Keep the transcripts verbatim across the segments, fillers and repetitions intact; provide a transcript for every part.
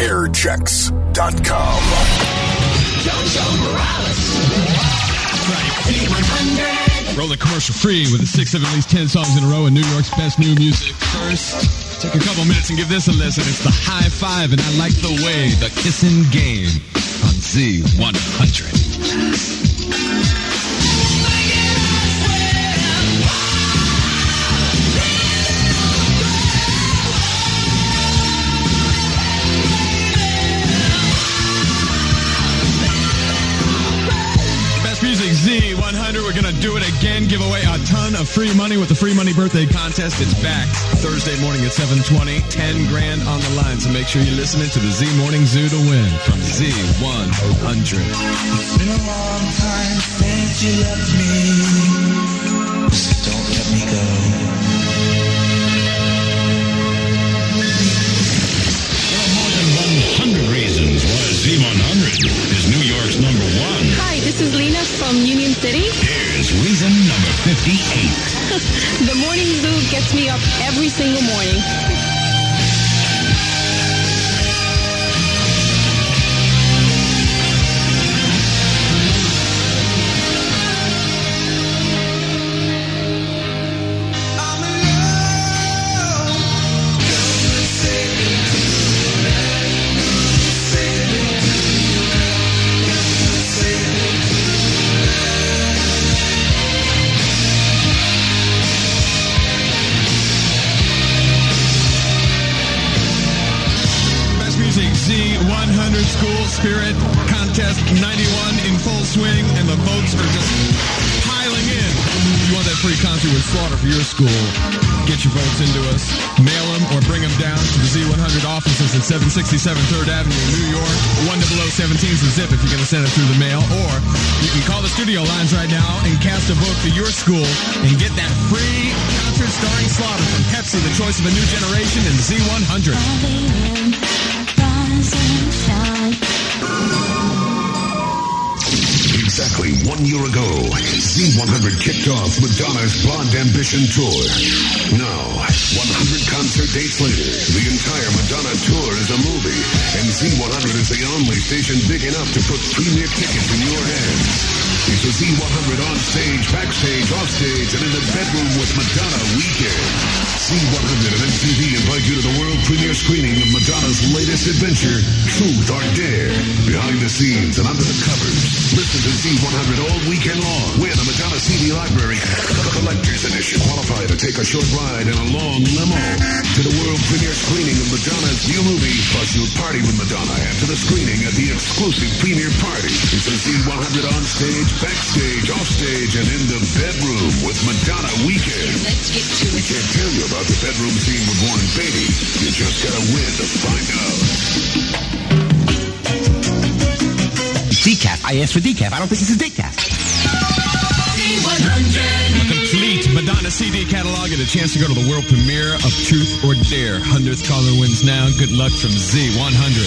airchecks dot com. Roll the commercial free with the six of at least ten songs in a row in New York's best new music. First, take a couple minutes and give this a listen. It's the High Five, and I Like the Way, the Kissing Game on Z one hundred. Music Z one hundred. We're going to do it again. Give away a ton of free money with the Free Money Birthday Contest. It's back Thursday morning at seven twenty. ten grand on the line. So make sure you're listening to the Z Morning Zoo to win from Z one hundred. It's been a long time since you left me. So don't let me go. There are more than one hundred reasons why Z one hundred is New York's number one. Hi, this is Lena from Union City. Here's reason number fifty-eight. The Morning Zoo gets me up every single morning. one hundred School Spirit Contest ninety-one in full swing, and the votes are just piling in. If you want that free concert with Slaughter for your school, get your votes into us. Mail them or bring them down to the Z one hundred offices at seven sixty-seven third Avenue in New York. one oh oh seventeen is the zip if you're going to send it through the mail. Or you can call the studio lines right now and cast a vote for your school and get that free concert starring Slaughter from Pepsi, the choice of a new generation, in Z one hundred. Exactly one year ago, Z one hundred kicked off Madonna's Blonde Ambition Tour. Now, one hundred concert dates later, the entire Madonna tour is a movie, and Z one hundred is the only station big enough to put premier tickets in your hands. It's a Z one hundred on stage, backstage, off stage, and in the bedroom with Madonna weekend. Z one hundred and M T V invite you to the world premiere screening of Madonna's latest adventure, Truth or Dare. Behind the scenes and under the covers. Listen to Z one hundred all weekend long. Win a Madonna C D library, collector's edition. Qualify to take a short ride in a long limo to the world premiere screening of Madonna's new movie. Plus, you'll party with Madonna after the screening at the exclusive premiere party. It's a Z one hundred on stage, backstage, off stage, and in the bedroom with Madonna weekend. Let's get to it. We can't tell you about the bedroom scene with Warren Beatty. You just gotta win to find out. Decaf. I asked for decaf. I don't think this is decaf. Z one hundred. A complete Madonna C D catalog and a chance to go to the world premiere of Truth or Dare. hundredth caller wins now. Good luck from Z one hundred.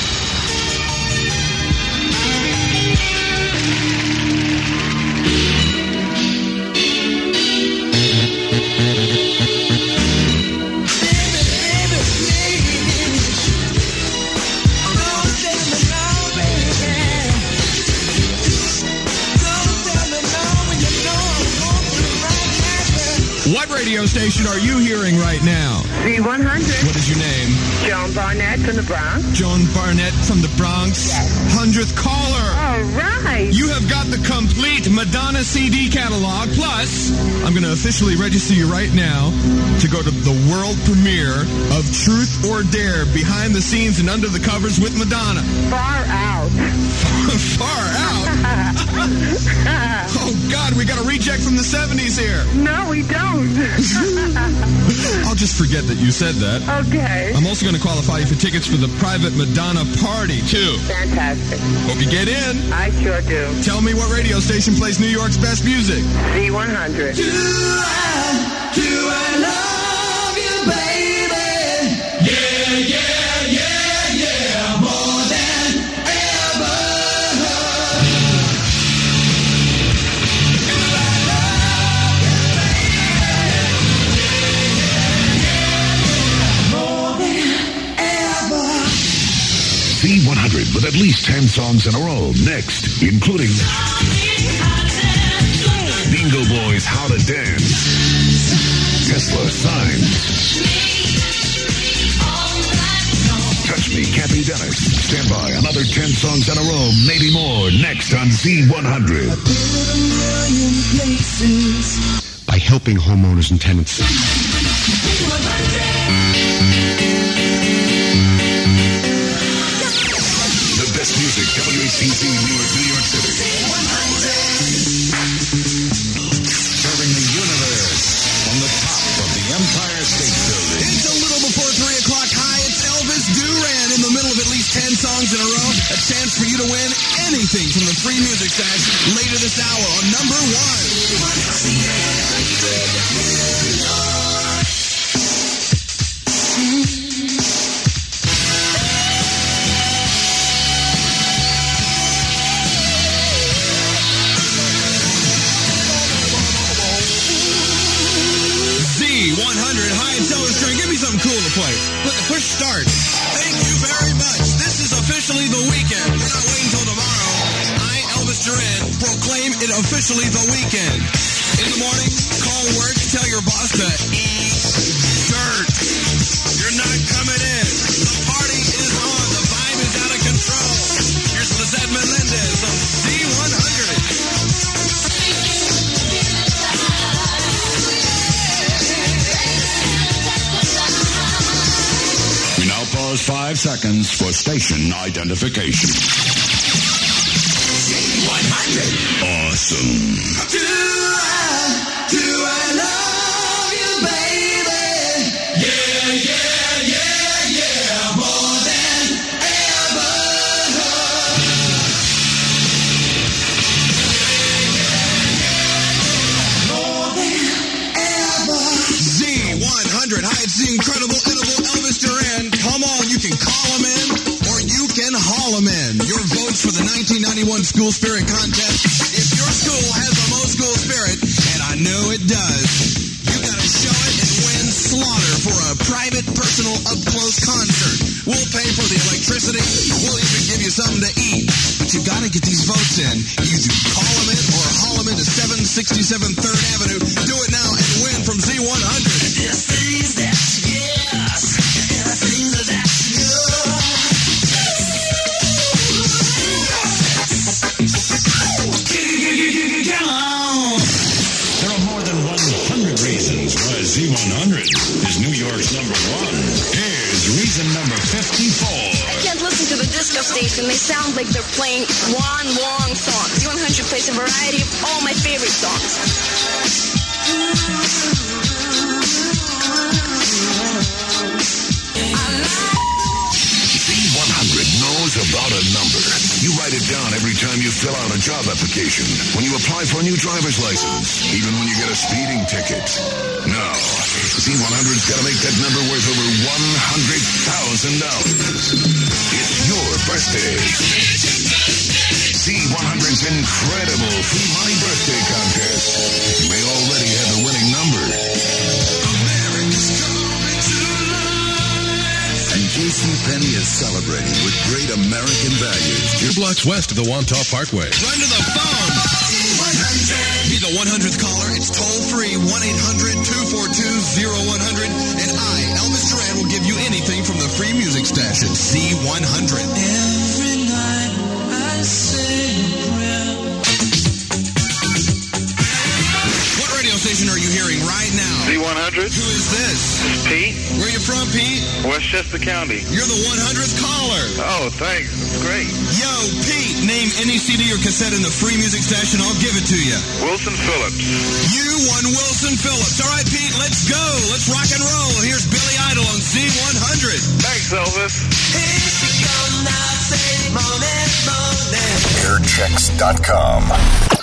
What radio station are you hearing right now? Z one hundred. What is your name? Joan Barnett from the Bronx. Joan Barnett from the Bronx. Yes. hundredth caller. All right. You have got the complete Madonna C D catalog. Plus, I'm going to officially register you right now to go to the world premiere of Truth or Dare, behind the scenes and under the covers with Madonna. Far out. Far out? Oh, God, we got a reject from the seventies here. No, we don't. I'll just forget that you said that. Okay. I'm also going to qualify you for tickets for the private Madonna party, too. Fantastic. Hope you get in. I sure do. Tell me what radio station plays New York's best music. Z one hundred. Do I, do I love you, baby? Yeah, yeah, yeah, yeah, more than ever. And I love you, baby. Yeah, yeah, yeah, more than ever. Z one hundred with at least ten songs in a row. Next, including Bingo Boys How to Dance, Tesla Signs, Touch Me, Kathy Dennis. Stand by, another ten songs in a row, maybe more, next on Z one hundred. By helping homeowners and tenants. The best music, W A C C, Newark, New York City. Serving the universe from the top of the Empire State Building. It's a little before three o'clock. Hi, it's Elvis Duran in the middle of at least ten songs in a row. A chance for you to win anything from the free music stash later this hour on number one. one hundred. Hi, it's Elvis Duran. Give me something cool to play. Push start. Thank you very much. This is officially the weekend. We're not waiting until tomorrow. I, Elvis Duran, proclaim it officially the weekend. In the morning, call work, tell your boss to eat dirt. You're not coming in. The party is on. The vibe is out of control. Here's Lizette Melendez on Z one hundred. Pause five seconds for station identification. one hundred. Awesome. Do I, do I love you, baby? Yeah, yeah, yeah, yeah, more than ever. More than ever. Z one hundred. Hi, it's the incredible, edible Elvis Duran. Come on, you can call him in, or you can haul him in. Your votes for the nineteen ninety-one School Spirit Contest. If your school has the most school spirit, and I know it does, you gotta show it and win Slaughter for a private, personal, up-close concert. We'll pay for the electricity. We'll even give you something to eat. But you gotta get these votes in. Either call him in or haul him into seven sixty-seven third Avenue. Do it now and win from Z one hundred. The things that you yes, and the things that you come on. There are more than one hundred reasons why Z one hundred is New York's number one. Here's reason number fifty-four. I can't listen to the disco station. They sound like they're playing one long song. Z one hundred plays a variety of all my favorite songs. Z one hundred knows about a number. You write it down every time you fill out a job application, when you apply for a new driver's license, even when you get a speeding ticket. Now, Z one hundred's got to make that number worth over one hundred thousand dollars. It's your birthday. Z one hundred's incredible free money birthday contest. You may already have the winning number. And JCPenney is celebrating with great American values. Two blocks west of the Wantagh Parkway. Run to the phone. Be the one hundredth caller. It's toll free. one eight hundred two four two oh one hundred. And I, Elvis Duran, will give you anything from the free music stash at Z one hundred. Every night I say a prayer. What radio station are you hearing right now? Z one hundred. Who is this? This is Pete. Where are you from, Pete? Westchester County. You're the one hundredth caller. Oh, thanks. That's great. Yo, Pete, name any C D or cassette in the free music stash and I'll give it to you. Wilson Phillips. You won Wilson Phillips. All right, Pete, let's go. Let's rock and roll. Here's Billy Idol on Z one hundred. Thanks, Elvis. Here she comes now, say morning, morning. airchecks dot com.